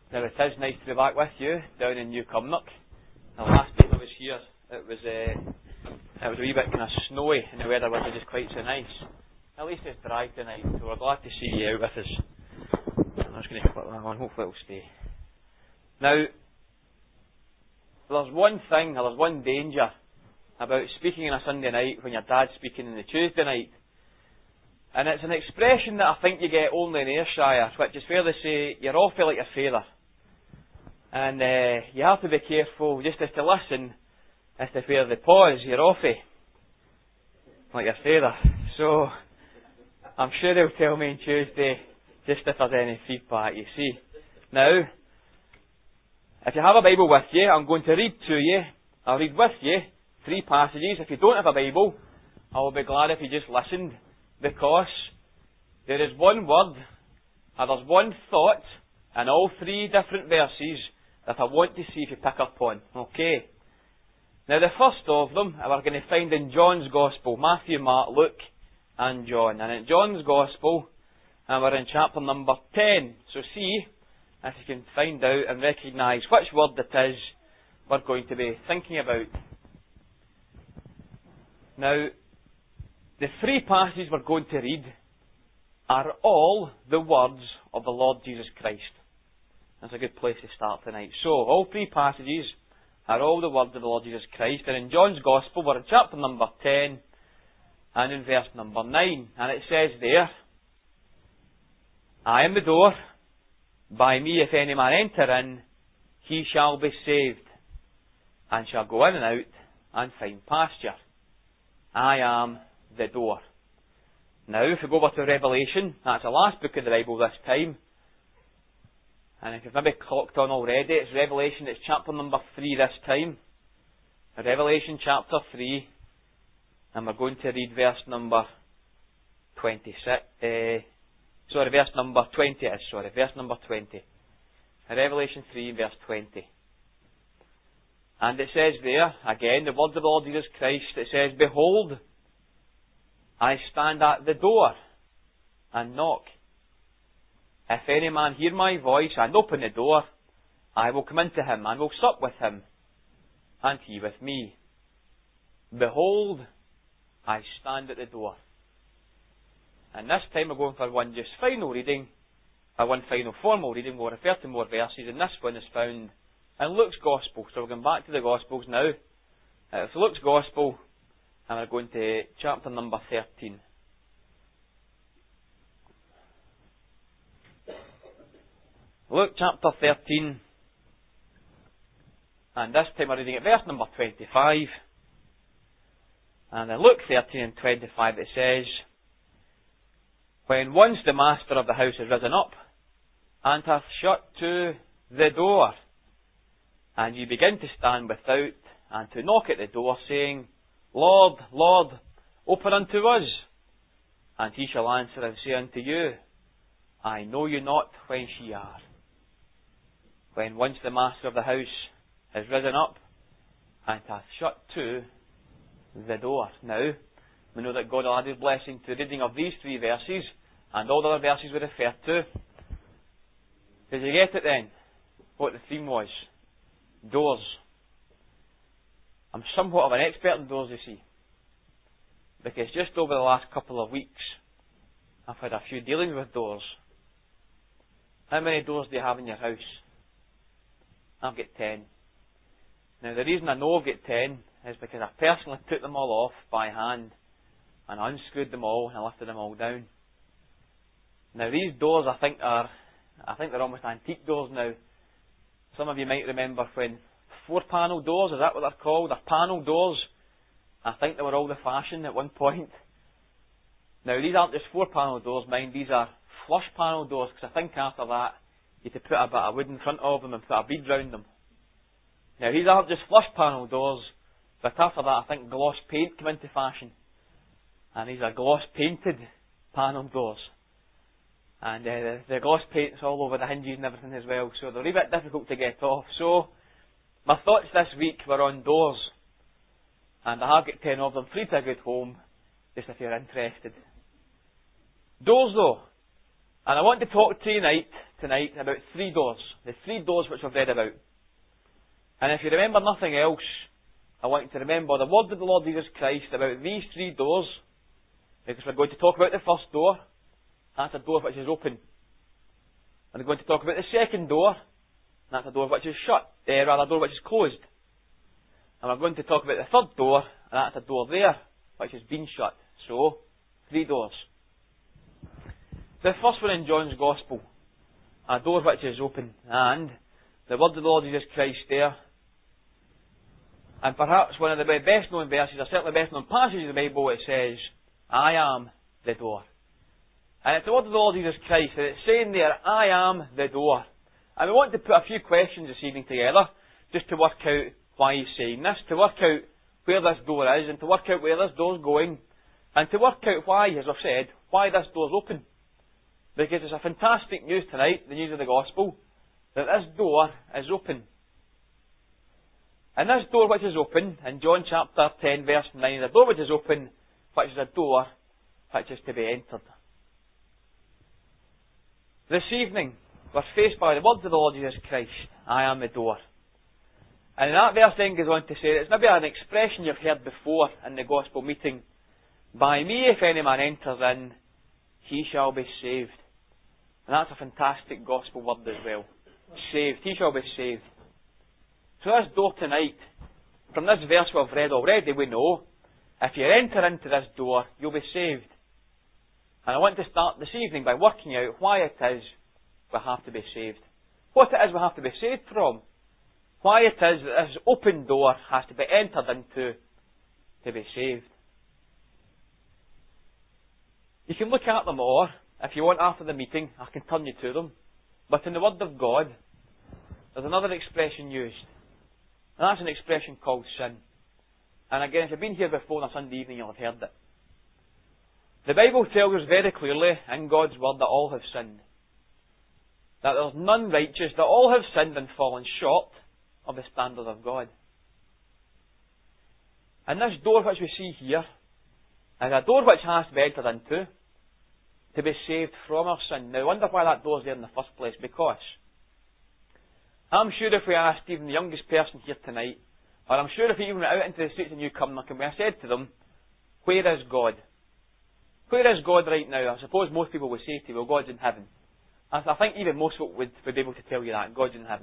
Now it is nice to be back with you down in New Cumnock. The last time I was here, it was a wee bit kind of snowy and the weather wasn't just quite so nice. At least it's dry tonight, so we're glad to see you out with us. I'm just going to put that on, hopefully it'll stay. Now, there's one thing, or there's one danger about speaking on a Sunday night when your dad's speaking on the Tuesday night. And it's an expression that I think you get only in Ayrshire, which is fair to say, you're awful like your father. And you have to be careful just as to listen as to where they pause, you're offy. Like your father. So, I'm sure he'll tell me on Tuesday just if there's any feedback, you see. Now, if you have a Bible with you, I'm going to read to you. I'll read with you 3 passages. If you don't have a Bible, I will be glad if you just listened, because there is one word and there's one thought in all 3 different verses that I want to see if you pick up on. Okay. Now the first of them we're going to find in John's Gospel, Matthew, Mark, Luke and John. And in John's Gospel, and we're in chapter number 10. So see if you can find out and recognise which word it is we're going to be thinking about. Now, the 3 passages we're going to read are all the words of the Lord Jesus Christ. That's a good place to start tonight. So, all 3 passages are all the words of the Lord Jesus Christ. And in John's Gospel, we're in chapter number 10 and in verse number 9. And it says there, I am the door. By me, if any man enter in, he shall be saved, and shall go in and out and find pasture. I am the door. Now, if we go over to Revelation, that's the last book of the Bible this time. And if you've maybe clocked on already, it's Revelation, it's chapter number 3 this time. Revelation chapter 3, and we're going to read verse number 26. Verse number 20 is, verse number 20. Revelation 3, verse 20. And it says there, again, the words of the Lord Jesus Christ, it says, Behold, I stand at the door and knock. If any man hear my voice and open the door, I will come into him and will sup with him, and he with me. Behold, I stand at the door. And this time we're going for one just final reading, one final formal reading. We'll refer to more verses, and this one is found in Luke's Gospel. So we're going back to the Gospels now. It's Luke's Gospel, and we're going to chapter number 13. Luke chapter 13, and this time we're reading at verse number 25. And in Luke 13 and 25 it says, When once the master of the house is risen up, and hath shut to the door, and you begin to stand without, and to knock at the door, saying, Lord, Lord, open unto us. And he shall answer and say unto you, I know you not whence ye are. When once the master of the house is risen up, and hath shut to the door. Now, we know that God will add His blessing to the reading of these 3 verses, and all the other verses we refer to. Did you get it then? What the theme was? Doors. I'm somewhat of an expert in doors, you see. Because just over the last couple of weeks, I've had a few dealings with doors. How many doors do you have in your house? I've got 10. Now the reason I know I've got 10 is because I personally took them all off by hand and unscrewed them all and lifted them all down. Now these doors I think they're almost antique doors now. Some of you might remember when 4-panel doors, is that what they're called? They're panel doors. I think they were all the fashion at one point. Now these aren't just 4-panel doors, mind, these are flush panel doors, because I think after that you had to put a bit of wood in front of them and put a bead round them. Now these aren't just flush panel doors, but after that I think gloss paint came into fashion. And these are gloss painted panel doors. And the gloss paint's all over the hinges and everything as well, so they're a wee bit difficult to get off. So, my thoughts this week were on doors. And I have got 10 of them, free to a good home, just if you're interested. Doors though. And I want to talk to you tonight tonight about three doors. The three doors which we've read about. And if you remember nothing else, I want you to remember the word of the Lord Jesus Christ about these three doors, because we're going to talk about the first door. That's a door which is open. And we're going to talk about the second door. And that's a door which is shut. Rather, a door which is closed. And we're going to talk about the third door. And that's a door there, which has been shut. So, three doors. The first one in John's Gospel. A door which is open. And the word of the Lord Jesus Christ there. And perhaps one of the best known verses, or certainly the best known passages of the Bible, it says, I am the door. And it's the word of the Lord Jesus Christ, and it's saying there, I am the door. And we want to put a few questions this evening together, just to work out why he's saying this, to work out where this door is, and to work out where this door's going, and to work out why, as I've said, why this door's open. Because it's a fantastic news tonight, the news of the Gospel, that this door is open. And this door which is open, in John chapter 10 verse 9, the door which is open, which is a door which is to be entered. This evening, we're faced by the words of the Lord Jesus Christ, I am the door. And that verse then goes on to say, it's maybe an expression you've heard before in the gospel meeting, by me if any man enters in, he shall be saved. And that's a fantastic gospel word as well. Saved, he shall be saved. So this door tonight, from this verse we've read already, we know, if you enter into this door, you'll be saved. And I want to start this evening by working out why it is we have to be saved. What it is we have to be saved from. Why it is that this open door has to be entered into to be saved. You can look at them all, if you want after the meeting, I can turn you to them. But in the Word of God, there's another expression used. And that's an expression called sin. And again, if you've been here before on a Sunday evening, you'll have heard it. The Bible tells us very clearly in God's Word that all have sinned. That there's none righteous, that all have sinned and fallen short of the standard of God. And this door which we see here is a door which has to be entered into to be saved from our sin. Now, I wonder why that door's there in the first place. Because I'm sure if we asked even the youngest person here tonight, or I'm sure if we even went out into the streets of Newcomer and we said to them, where is God? Where is God right now? I suppose most people would say to you, well, God's in heaven. I think even most folk would be able to tell you that, God's in heaven.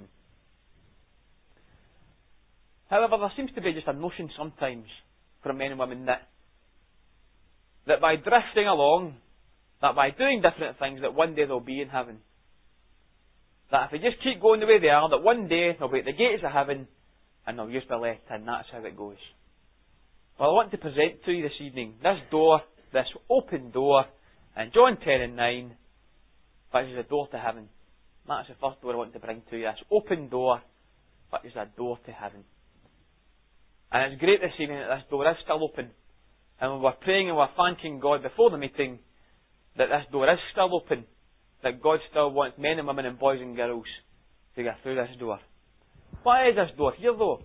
However, there seems to be just a notion sometimes from men and women that by drifting along, that by doing different things, that one day they'll be in heaven. That if they just keep going the way they are, that one day they'll be at the gates of heaven and they'll just be let in. That's how it goes. Well, I want to present to you this evening this door, this open door, in John 10 and 9, which is a door to heaven. That's the first door I want to bring to you. This open door, which is a door to heaven. And it's great this evening that this door is still open. And when we're praying and we're thanking God before the meeting, that this door is still open. That God still wants men and women and boys and girls to get through this door. Why is this door here though?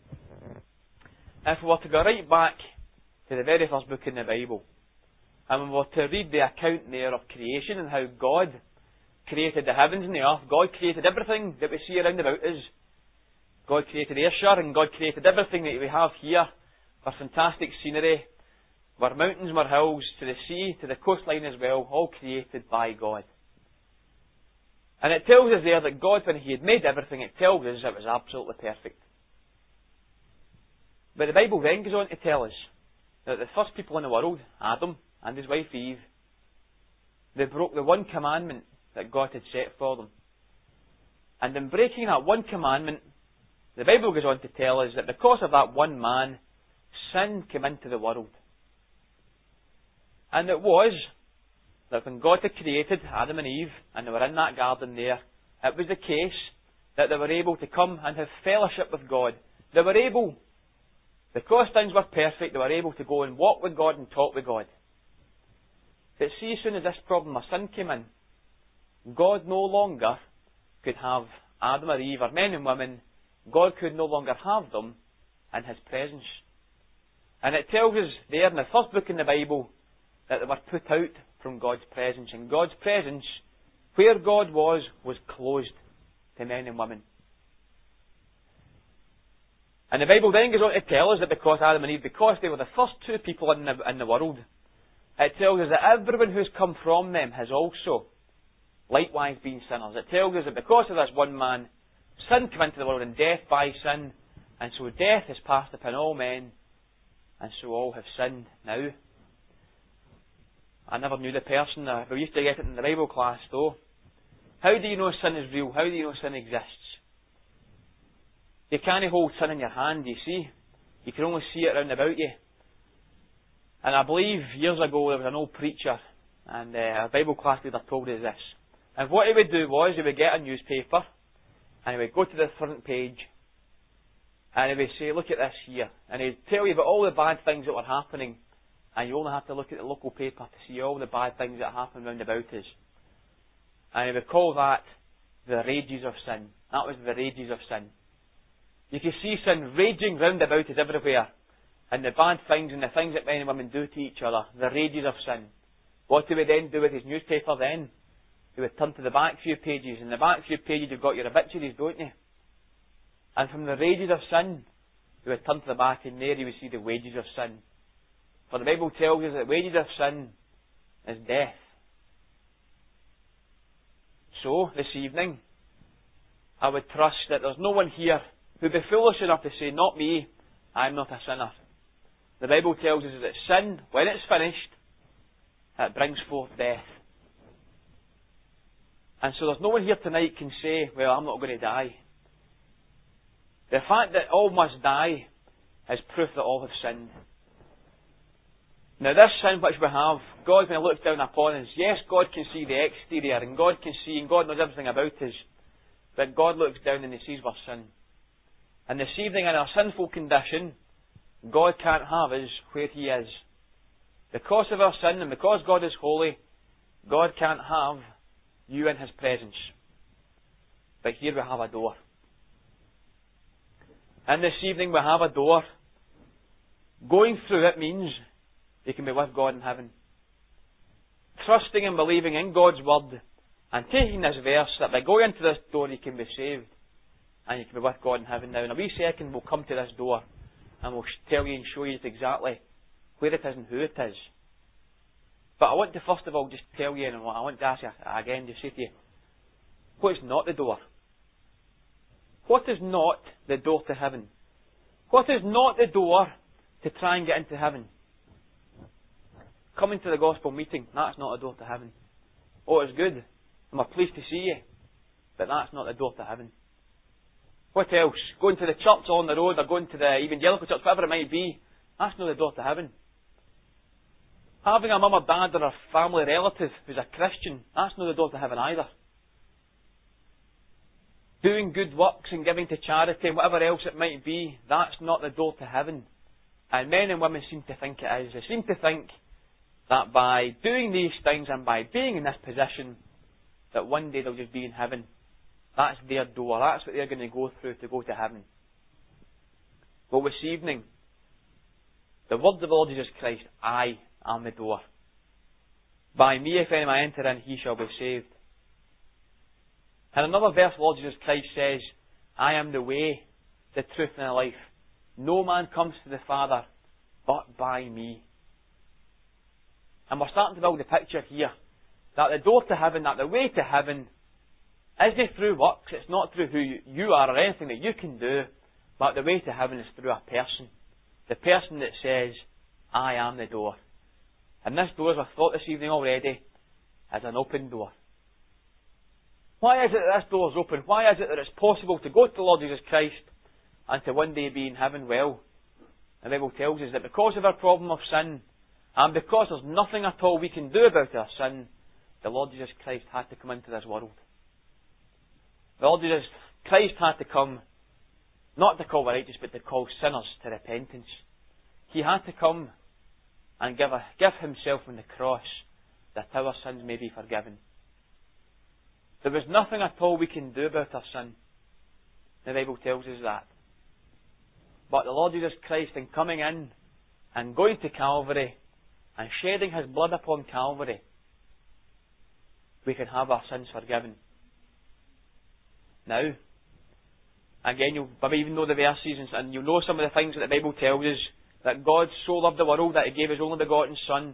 If we were to go right back to the very first book in the Bible, and we were to read the account there of creation and how God created the heavens and the earth, God created everything that we see around about us. God created Ayrshire and God created everything that we have here for fantastic scenery, were mountains, were hills, to the sea, to the coastline as well, all created by God. And it tells us there that God, when He had made everything, it tells us it was absolutely perfect. But the Bible then goes on to tell us that the first people in the world, Adam and his wife Eve, they broke the one commandment that God had set for them. And in breaking that one commandment, the Bible goes on to tell us that because of that one man, sin came into the world. And it was that when God had created Adam and Eve, and they were in that garden there, it was the case that they were able to come and have fellowship with God. They were able, because things were perfect, they were able to go and walk with God and talk with God. But see, as soon as this problem of sin came in, God no longer could have Adam or Eve or men and women. God could no longer have them in His presence. And it tells us there in the first book in the Bible that they were put out from God's presence. And God's presence Where God was closed to men and women. And the Bible then goes on to tell us that because Adam and Eve, because they were the first two people in the world, it tells us that everyone who's come from them has also likewise been sinners. It tells us that because of this one man, sin came into the world and death by sin, and so death has passed upon all men, and so all have sinned. Now, I never knew the person, we used to get it in the Bible class though. How do you know sin is real? How do you know sin exists? You can't hold sin in your hand, you see. You can only see it round about you. And I believe years ago there was an old preacher, and a Bible class leader told us this. And what he would do was, he would get a newspaper, and he would go to the front page, and he would say, look at this here. And he'd tell you about all the bad things that were happening, and you only have to look at the local paper to see all the bad things that happen round about us. And he would call that the rages of sin. That was the rages of sin. You can see sin raging round about us everywhere. And the bad things and the things that men and women do to each other. The rages of sin. What do we then do with his newspaper then? He would turn to the back few pages. In the back few pages you've got your obituaries, don't you? And from the rages of sin, he would turn to the back and there you would see the wages of sin. For the Bible tells us that the wages of sin is death. So, this evening, I would trust that there's no one here who'd be foolish enough to say, not me, I'm not a sinner. The Bible tells us that sin, when it's finished, it brings forth death. And so there's no one here tonight can say, well, I'm not going to die. The fact that all must die is proof that all have sinned. Now this sin which we have, God when He looks down upon us, yes, God can see the exterior, and God can see, and God knows everything about us, but God looks down and He sees our sin. And this evening in our sinful condition, God can't have us where He is. Because of our sin, and because God is holy, God can't have you in His presence. But here we have a door. And this evening we have a door. Going through it means you can be with God in heaven. Trusting and believing in God's Word and taking this verse that by going into this door you can be saved and you can be with God in heaven. Now in a wee second we'll come to this door and we'll tell you and show you exactly where it is and who it is. But I want to first of all just tell you, and I want to ask you again, to say to you, what is not the door? What is not the door to heaven? What is not the door to try and get into heaven? Coming to the gospel meeting, that's not a door to heaven. Oh, it's good. I'm pleased to see you. But that's not the door to heaven. What else? Going to the church on the road, or going to the evangelical church, whatever it might be, that's not the door to heaven. Having a mum or dad or a family relative who's a Christian, that's not the door to heaven either. Doing good works and giving to charity and whatever else it might be, that's not the door to heaven. And men and women seem to think it is. They seem to think that by doing these things and by being in this position, that one day they'll just be in heaven. That's their door. That's what they're going to go through to go to heaven. Well, this evening, the words of the Lord Jesus Christ, I am the door. By me, if any man enter in, he shall be saved. And another verse, the Lord Jesus Christ says, I am the way, the truth, and the life. No man comes to the Father but by me. And we're starting to build a picture here that the door to heaven, that the way to heaven, isn't through works. It's not through who you are or anything that you can do, but the way to heaven is through a person. The person that says, I am the door. And this door, as I've thought this evening already, is an open door. Why is it that this door is open? Why is it that it's possible to go to the Lord Jesus Christ and to one day be in heaven? Well, the Bible tells us that because of our problem of sin, and because there's nothing at all we can do about our sin, the Lord Jesus Christ had to come into this world. The Lord Jesus Christ had to come, not to call the righteous, but to call sinners to repentance. He had to come and give Himself on the cross that our sins may be forgiven. There was nothing at all we can do about our sin. The Bible tells us that. But the Lord Jesus Christ, in coming in and going to Calvary and shedding His blood upon Calvary, we can have our sins forgiven. Now, again, you'll maybe even know the verses and you'll know some of the things that the Bible tells us, that God so loved the world that He gave His only begotten Son.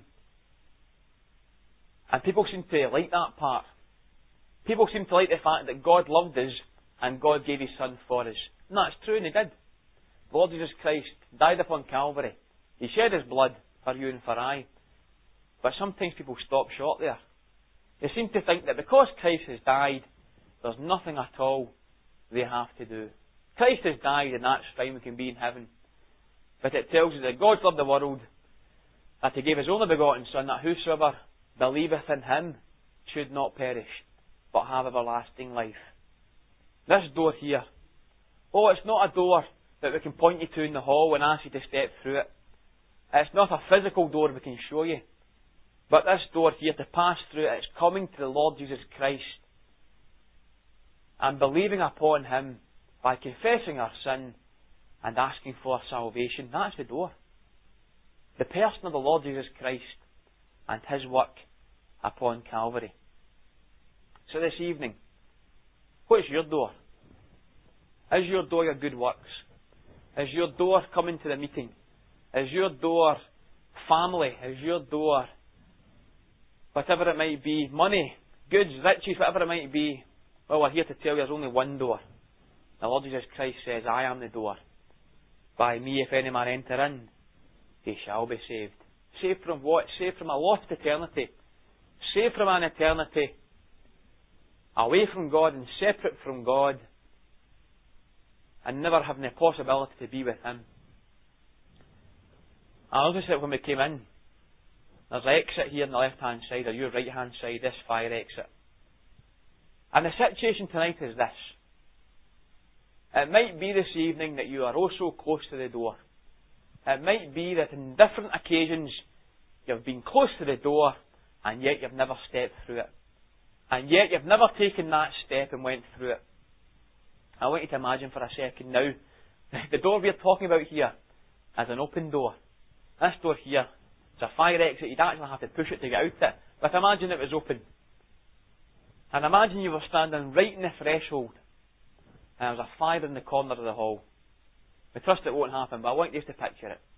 And people seem to like that part. People seem to like the fact that God loved us and God gave His Son for us. And that's true, and He did. The Lord Jesus Christ died upon Calvary. He shed His blood for you and for I. But sometimes people stop short there. They seem to think that because Christ has died, there's nothing at all they have to do. Christ has died and that's fine, we can be in heaven. But it tells us that God loved the world, that He gave His only begotten Son, that whosoever believeth in Him should not perish, but have everlasting life. This door here, it's not a door that we can point you to in the hall and ask you to step through it. It's not a physical door we can show you. But this door here, to pass through it, it's coming to the Lord Jesus Christ and believing upon Him by confessing our sin and asking for salvation. That's the door. The person of the Lord Jesus Christ and His work upon Calvary. So this evening, what's your door? Is your door your good works? Is your door coming to the meeting? Is your door family? Is your door whatever it might be, money, goods, riches, whatever it might be? Well, we're here to tell you there's only one door. The Lord Jesus Christ says, I am the door. By me, if any man enter in, he shall be saved. Saved from what? Saved from a lost eternity. Saved from an eternity away from God and separate from God, and never having the possibility to be with Him. I noticed that when we came in, there's an exit here on the left-hand side, or your right-hand side, this fire exit. And the situation tonight is this. It might be this evening that you are also close to the door. It might be that in different occasions you've been close to the door and yet you've never stepped through it. And yet you've never taken that step and went through it. I want you to imagine for a second now, the door we're talking about here is an open door. This door here, it's a fire exit, you'd actually have to push it to get out it. But imagine it was open. And imagine you were standing right in the threshold and there was a fire in the corner of the hall. I trust it won't happen, but I want you to picture it.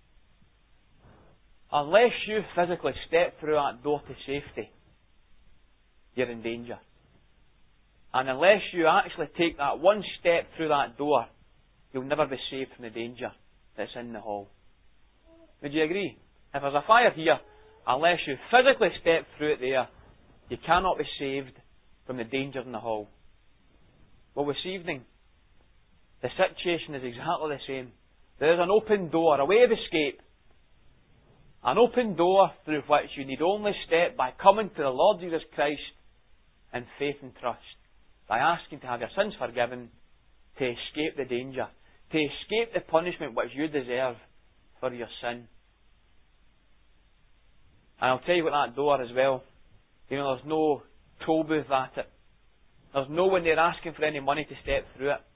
Unless you physically step through that door to safety, you're in danger. And unless you actually take that one step through that door, you'll never be saved from the danger that's in the hall. Would you agree? If there's a fire here, unless you physically step through it there, you cannot be saved from the danger in the hall. Well, this evening, the situation is exactly the same. There is an open door, a way of escape. An open door through which you need only step by coming to the Lord Jesus Christ in faith and trust. By asking to have your sins forgiven, to escape the danger, to escape the punishment which you deserve for your sin. And I'll tell you what that door as well, there's no toll booth at it. There's no one there asking for any money to step through it.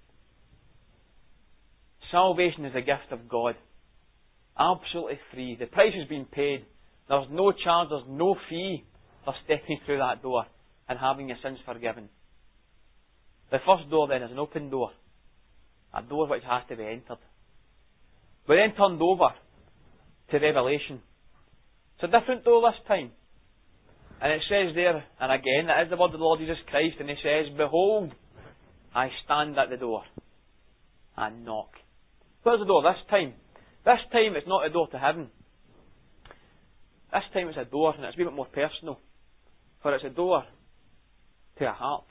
Salvation is a gift of God. Absolutely free. The price has been paid. There's no charge, there's no fee for stepping through that door and having your sins forgiven. The first door then is an open door. A door which has to be entered. We then turned over to Revelation. It's a different door this time. And it says there, and again, it is the word of the Lord Jesus Christ, and He says, Behold, I stand at the door and knock. Where's the door this time? This time it's not a door to heaven. This time it's a door, and it's a wee bit more personal. For it's a door to a heart.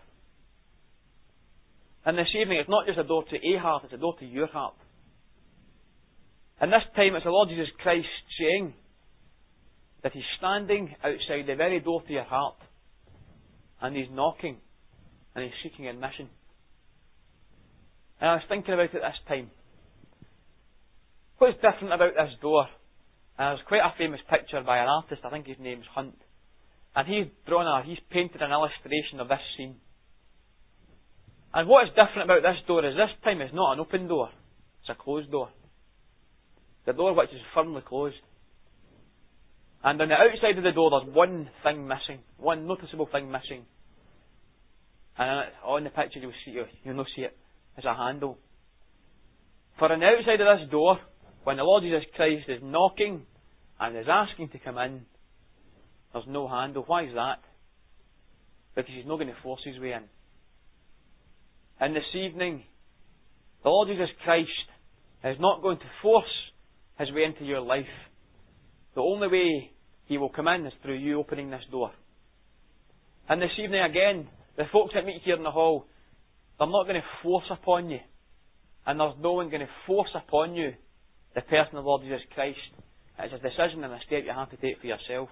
And this evening it's not just a door to a heart, it's a door to your heart. And this time it's the Lord Jesus Christ saying that He's standing outside the very door to your heart, and He's knocking, and He's seeking admission. And I was thinking about it this time. What's different about this door? And there's quite a famous picture by an artist, I think his name's Hunt. And he's painted an illustration of this scene. And what is different about this door is this time it's not an open door, it's a closed door. The door which is firmly closed. And on the outside of the door, there's one thing missing. One noticeable thing missing. And on the picture, you'll not see it. It's a handle. For on the outside of this door, when the Lord Jesus Christ is knocking and is asking to come in, there's no handle. Why is that? Because He's not going to force His way in. And this evening, the Lord Jesus Christ is not going to force His way into your life. The only way He will come in is through you opening this door. And this evening again, the folks that meet here in the hall, they're not going to force upon you. And there's no one going to force upon you the person of the Lord Jesus Christ. It's a decision and a step you have to take for yourself.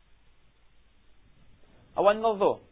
I wonder though,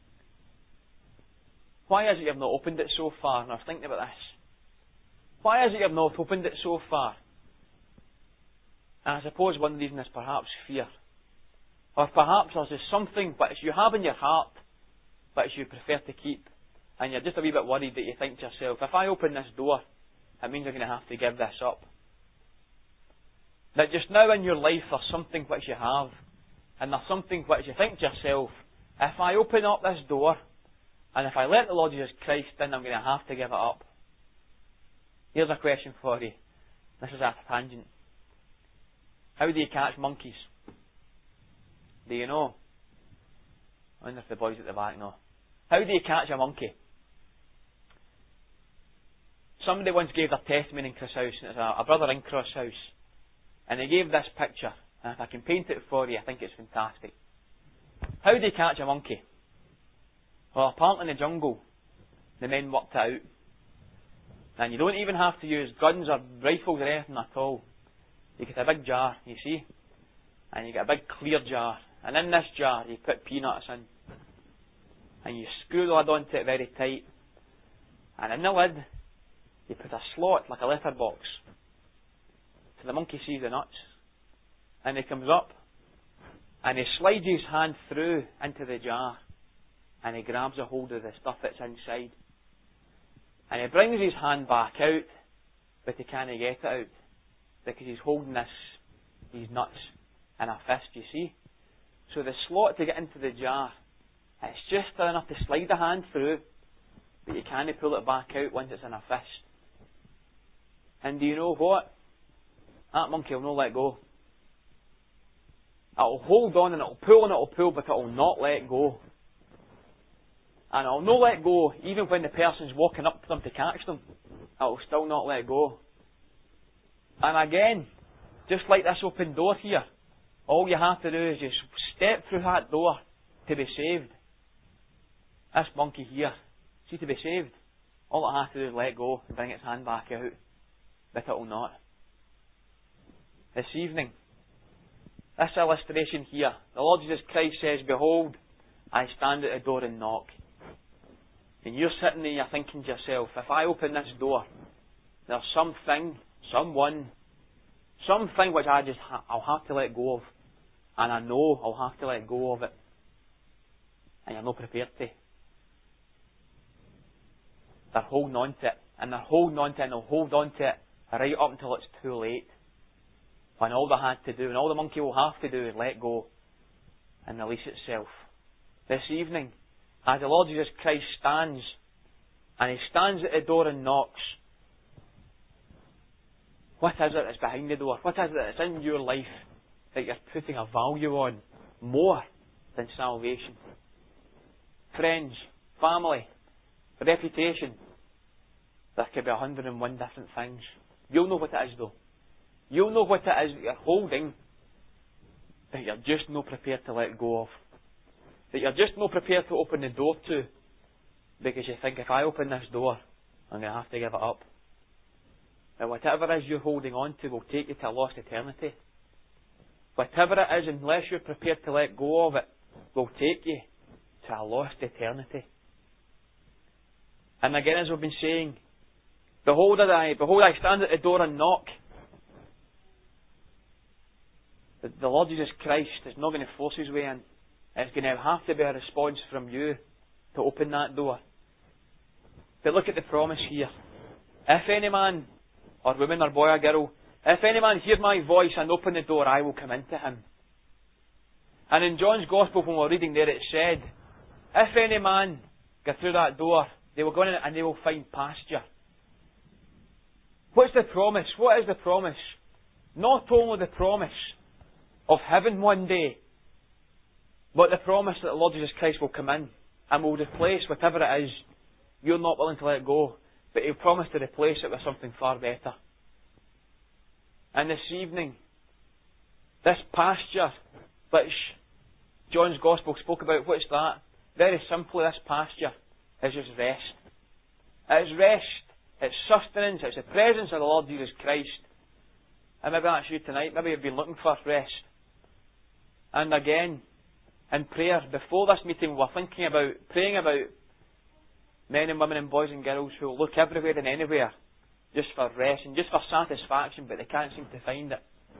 why is it you've not opened it so far? And I was thinking about this. Why is it you've not opened it so far? And I suppose one reason is perhaps fear. Or perhaps there's just something which you have in your heart which you prefer to keep. And you're just a wee bit worried that you think to yourself, if I open this door, it means I'm going to have to give this up. That just now in your life there's something which you have, and there's something which you think to yourself, if I open up this door, and if I let the Lord Jesus Christ in, I'm going to have to give it up. Here's a question for you. This is a tangent. How do you catch monkeys? Do you know? I wonder if the boys at the back know. How do you catch a monkey? Somebody once gave their testimony in Chris House, and it's a brother in Chris House, and he gave this picture, and if I can paint it for you, I think it's fantastic. How do you catch a monkey? Well, apparently in the jungle, the men worked it out. And you don't even have to use guns or rifles or anything at all. You get a big jar, you see, and you get a big clear jar, and in this jar you put peanuts in, and you screw the lid onto it very tight, and in the lid you put a slot like a letterbox, so the monkey sees the nuts, and he comes up, and he slides his hand through into the jar, and he grabs a hold of the stuff that's inside, and he brings his hand back out, but he can't get it out, because he's holding these nuts in a fist, you see. So the slot to get into the jar, it's just enough to slide the hand through, but you can't pull it back out once it's in a fist. And do you know what? That monkey will not let go. It'll hold on and it'll pull, but it'll not let go. And it'll not let go even when the person's walking up to them to catch them. It'll still not let go. And again, just like this open door here, all you have to do is just step through that door to be saved. This monkey here, see, to be saved, all it has to do is let go and bring its hand back out. But it will not. This evening, this illustration here, the Lord Jesus Christ says, behold, I stand at the door and knock. And you're sitting there, you're thinking to yourself, if I open this door, there's something, something which I'll have to let go of. And I know I'll have to let go of it. And you're not prepared to. They're holding on to it. And they're holding on to it, and they'll hold on to it right up until it's too late. When all they had to do, and all the monkey will have to do is let go and release itself. This evening, as the Lord Jesus Christ stands, and He stands at the door and knocks, what is it that's behind the door? What is it that's in your life that you're putting a value on more than salvation? Friends, family, reputation. There could be 101 different things. You'll know what it is though. You'll know what it is that you're holding that you're just not prepared to let go of. That you're just not prepared to open the door to, because you think, if I open this door, I'm going to have to give it up. Now whatever it is you're holding on to will take you to a lost eternity. Whatever it is, unless you're prepared to let go of it, will take you to a lost eternity. And again, as we've been saying, behold I stand at the door and knock. The Lord Jesus Christ is not going to force His way in. It's going to have to be a response from you to open that door. But look at the promise here. If any man, or woman, or boy, or girl, if any man hear my voice and open the door, I will come into him. And in John's Gospel, when we're reading there, it said, if any man go through that door, they will go in and they will find pasture. What's the promise? What is the promise? Not only the promise of heaven one day, but the promise that the Lord Jesus Christ will come in and will replace whatever it is you're not willing to let go, but He'll promise to replace it with something far better. And this evening, this pasture which John's Gospel spoke about, what's that? Very simply, this pasture is just rest. It's rest. It's sustenance. It's the presence of the Lord Jesus Christ. And maybe that's you tonight. Maybe you've been looking for rest. And again, in prayer, before this meeting, we're thinking about, praying about men and women and boys and girls who look everywhere and anywhere just for rest and just for satisfaction, but they can't seem to find it.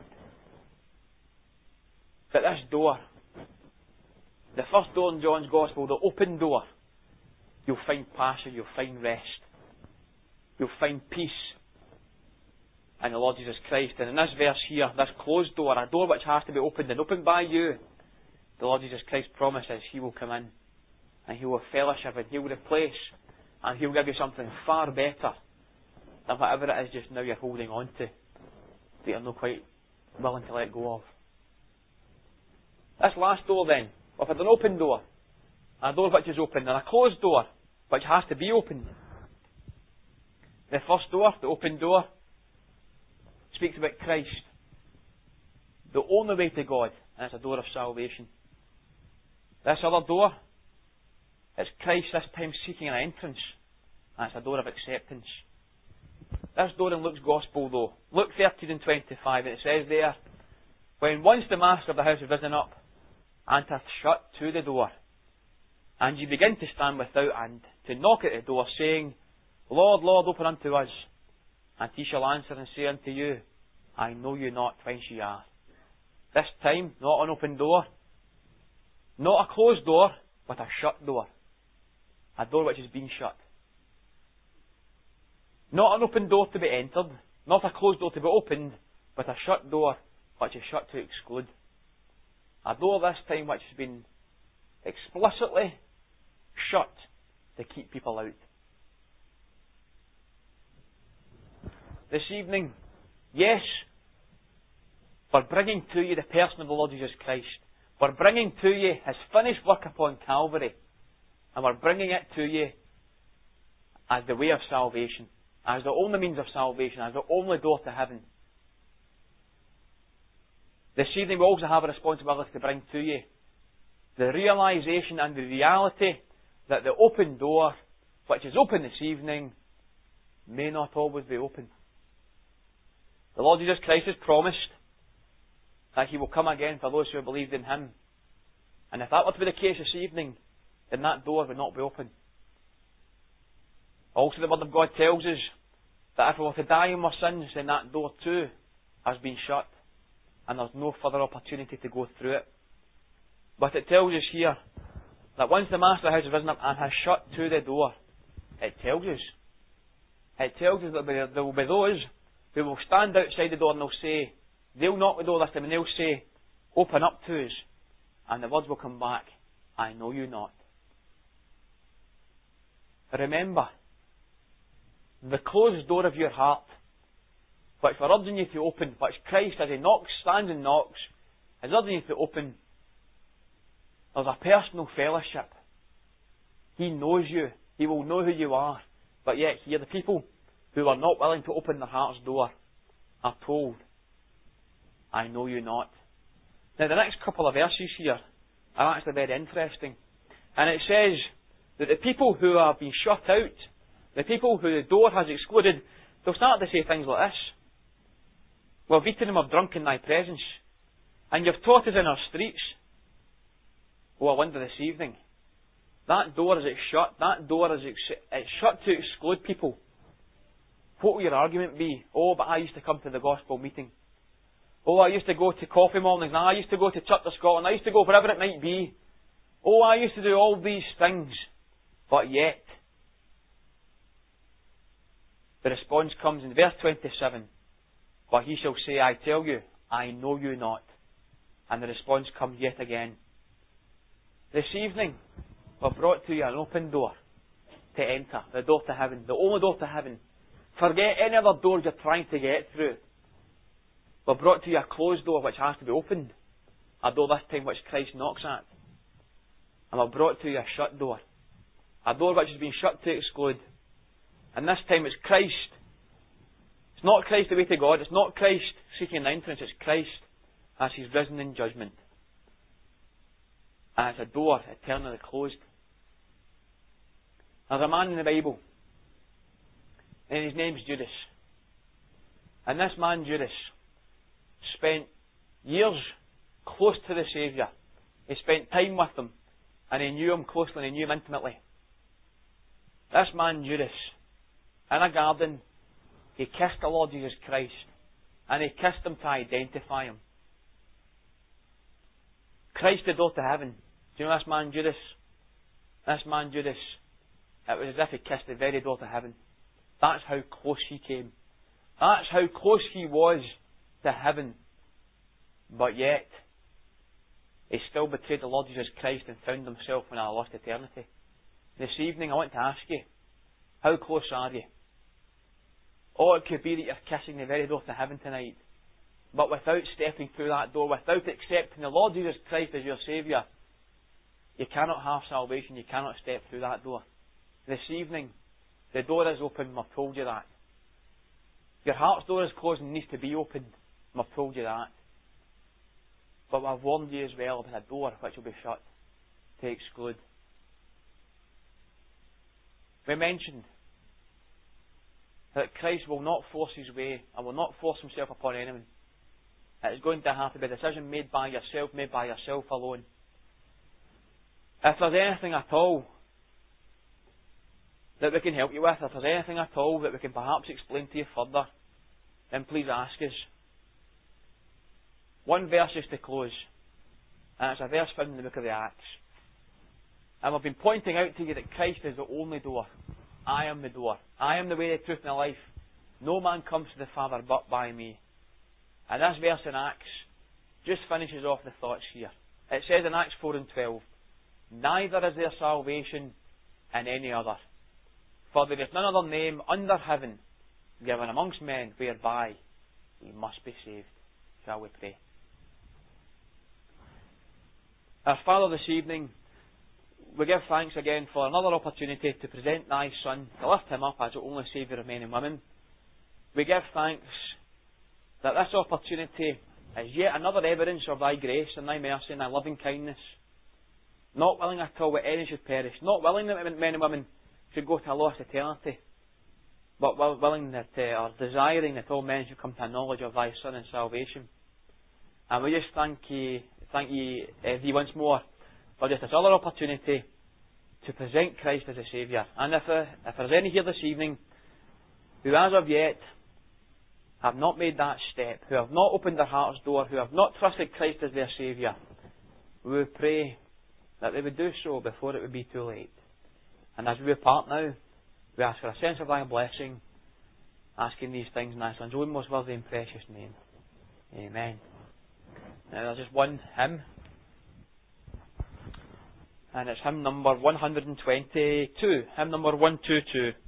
But this door, the first door in John's Gospel, the open door, you'll find pasture, you'll find rest. You'll find peace in the Lord Jesus Christ. And in this verse here, this closed door, a door which has to be opened and opened by you, the Lord Jesus Christ promises He will come in and He will fellowship and He will replace and He will give you something far better than whatever it is just now you're holding on to that you're not quite willing to let go of. This last door then, if it's an open door, a door which is open, and a closed door which has to be opened. The first door, the open door, speaks about Christ, the only way to God, and it's a door of salvation. This other door, it's Christ this time seeking an entrance, and it's a door of acceptance. This door in Luke's Gospel though, Luke 13 and 25, and it says there, when once the master of the house has risen up, and hath shut to the door, and ye begin to stand without and to knock at the door, saying, Lord, Lord, open unto us. And He shall answer and say unto you, I know you not whence ye are. This time, not an open door, not a closed door, but a shut door. A door which has been shut. Not an open door to be entered, not a closed door to be opened, but a shut door which is shut to exclude. A door this time which has been explicitly shut to keep people out. This evening, yes, we're bringing to you the person of the Lord Jesus Christ. We're bringing to you His finished work upon Calvary. And we're bringing it to you as the way of salvation, as the only means of salvation, as the only door to heaven. This evening we also have a responsibility to bring to you the realization and the reality that the open door, which is open this evening, may not always be open. The Lord Jesus Christ has promised that He will come again for those who have believed in Him. And if that were to be the case this evening, then that door would not be open. Also the Word of God tells us that if we were to die in our sins, then that door too has been shut, and there's no further opportunity to go through it. But it tells us here that once the Master of the house has risen up and has shut to the door, it tells us that there will be those who will stand outside the door and they'll knock the door this time and they'll say, open up to us. And the words will come back, I know you not. Remember, the closed door of your heart, which we're urging you to open, which Christ, as He knocks, stands and knocks, is urging you to open. There's a personal fellowship. He knows you. He will know who you are. But yet here, the people who are not willing to open their heart's door are told, I know you not. Now the next couple of verses here are actually very interesting. And it says that the people who have been shut out, the people who the door has excluded, they'll start to say things like this. We have eaten and we have drunk in Thy presence, and you've taught us in our streets. Oh, I wonder this evening, that door is shut. That door is it's shut to exclude people. What will your argument be? Oh, but I used to come to the gospel meeting. Oh, I used to go to coffee mornings. I used to go to Church of Scotland. I used to go wherever it might be. Oh, I used to do all these things. But yet, the response comes in verse 27. But he shall say, I tell you, I know you not. And the response comes yet again. This evening, we've brought to you an open door to enter, the door to heaven, the only door to heaven. Forget any other doors you're trying to get through. We've brought to you a closed door which has to be opened, a door this time which Christ knocks at. And we've brought to you a shut door, a door which has been shut to exclude. And this time it's Christ. It's not Christ the way to God, it's not Christ seeking an entrance, it's Christ as He's risen in judgment. And it's a door eternally closed. There's a man in the Bible, and his name's Judas. And this man, Judas, spent years close to the Saviour. He spent time with Him, and he knew Him closely, and he knew Him intimately. This man, Judas, in a garden, he kissed the Lord Jesus Christ, and he kissed Him to identify Him. Christ the door to heaven. Do you know this man, Judas? This man, Judas, it was as if he kissed the very door to heaven. That's how close he came. That's how close he was to heaven. But yet, he still betrayed the Lord Jesus Christ and found himself in a lost eternity. This evening I want to ask you, how close are you? Oh, it could be that you're kissing the very door to heaven tonight. But without stepping through that door, without accepting the Lord Jesus Christ as your Saviour, you cannot have salvation, you cannot step through that door. This evening, the door is open, I've told you that. Your heart's door is closed and needs to be opened, I've told you that. But I've warned you as well about a door which will be shut to exclude. We mentioned that Christ will not force His way and will not force Himself upon anyone. It is going to have to be a decision made by yourself alone. If there's anything at all that we can help you with, if there's anything at all that we can perhaps explain to you further, then please ask us. One verse is to close, and it's a verse found in the book of the Acts. And we've been pointing out to you that Christ is the only door. I am the door. I am the way, the truth, and the life. No man comes to the Father but by me. And this verse in Acts just finishes off the thoughts here. It says in Acts 4:12, neither is there salvation in any other. For there is none other name under heaven given amongst men whereby we must be saved. Shall we pray? Our Father, this evening, we give thanks again for another opportunity to present Thy Son, to lift Him up as the only Saviour of men and women. We give thanks that this opportunity is yet another evidence of Thy grace and Thy mercy and Thy loving kindness. Not willing at all that any should perish, not willing that men and women should go to a lost eternity, but willing that, or desiring that all men should come to a knowledge of Thy Son and salvation. And we just thank Thee once more for just this other opportunity to present Christ as a Saviour. And if there's any here this evening who as of yet have not made that step, who have not opened their heart's door, who have not trusted Christ as their Saviour, we would pray that they would do so before it would be too late. And as we part now, we ask for a sense of Thy blessing, asking these things in Thy Son's own most worthy and precious name. Amen. Now there's just one hymn, and it's hymn number 122, hymn number 122.